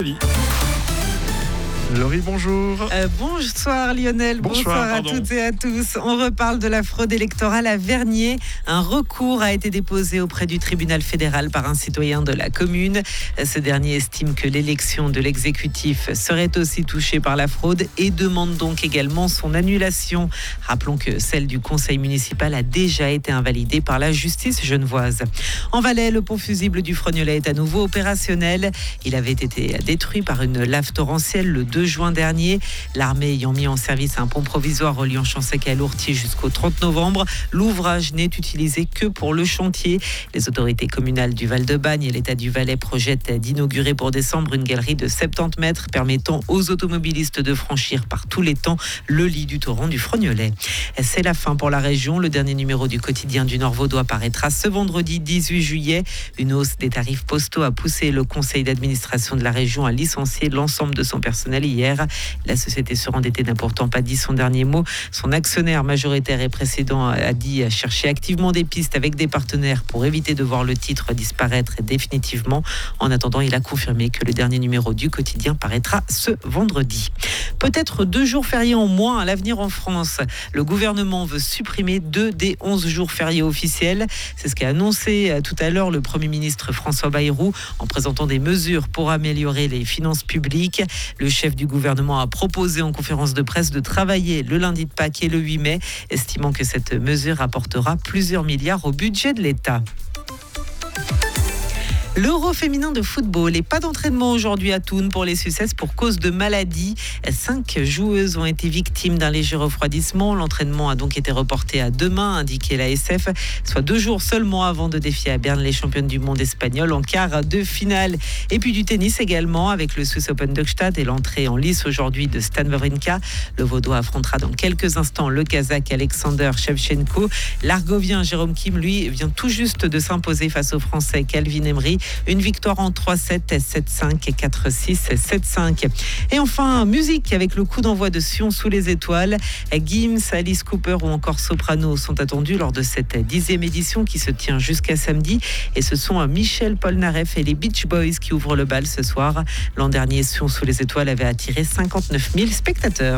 Laurie, bonjour. Bonsoir Lionel, bonsoir à toutes et à tous. On reparle de la fraude électorale à Vernier. Un recours a été déposé auprès du tribunal fédéral par un citoyen de la commune. Ce dernier estime que l'élection de l'exécutif serait aussi touchée par la fraude et demande donc également son annulation. Rappelons que celle du conseil municipal a déjà été invalidée par la justice genevoise. En Valais, le pont fusible du Frognelet est à nouveau opérationnel. Il avait été détruit par une lave torrentielle le 2 juin dernier. L'armée ayant mis en service un pont provisoire reliant Chansec à Lourtier jusqu'au 30 novembre, l'ouvrage n'est utilisé que pour le chantier. Les autorités communales du Val-de-Bagne et l'État du Valais projettent d'inaugurer pour décembre une galerie de 70 mètres permettant aux automobilistes de franchir par tous les temps le lit du torrent du Frognelet. C'est la fin pour la région. Le dernier numéro du quotidien du Nord-Vaudois paraîtra ce vendredi 18 juillet. Une hausse des tarifs postaux a poussé le conseil d'administration de la région à licencier l'ensemble de son personnel hier. La société se rendettait n'a pourtant pas dit son dernier mot. Son actionnaire majoritaire et précédent a dit chercher activement des pistes avec des partenaires pour éviter de voir le titre disparaître définitivement. En attendant, il a confirmé que le dernier numéro du quotidien paraîtra ce vendredi. Peut-être 2 jours fériés en moins à l'avenir en France. Le gouvernement veut supprimer 2 des 11 jours fériés officiels. C'est ce qu'a annoncé tout à l'heure le Premier ministre François Bayrou en présentant des mesures pour améliorer les finances publiques. Le chef du gouvernement a proposé en conférence de presse de travailler le lundi de Pâques et le 8 mai, estimant que cette mesure apportera plusieurs milliards au budget de l'État. L'Euro féminin de football et pas d'entraînement aujourd'hui à Thun pour les Sucesses pour cause de maladie. 5 joueuses ont été victimes d'un léger refroidissement. L'entraînement a donc été reporté à demain, indiqué l'ASF, soit 2 jours seulement avant de défier à Berne les championnes du monde espagnoles en quart de finale. Et puis du tennis également avec le Swiss Open de Gstaad et l'entrée en lice aujourd'hui de Stan Wawrinka. Le Vaudois affrontera dans quelques instants le Kazakh Alexander Shevchenko. L'Argovien Jérôme Kim, lui, vient tout juste de s'imposer face au Français Calvin Emery. Une victoire en 3-7, 7-5, 4-6, 7-5. Et enfin, musique avec le coup d'envoi de Sion sous les étoiles. Gims, Alice Cooper ou encore Soprano sont attendus lors de cette 10e édition qui se tient jusqu'à samedi. Et ce sont Michel Polnareff et les Beach Boys qui ouvrent le bal ce soir. L'an dernier, Sion sous les étoiles avait attiré 59 000 spectateurs.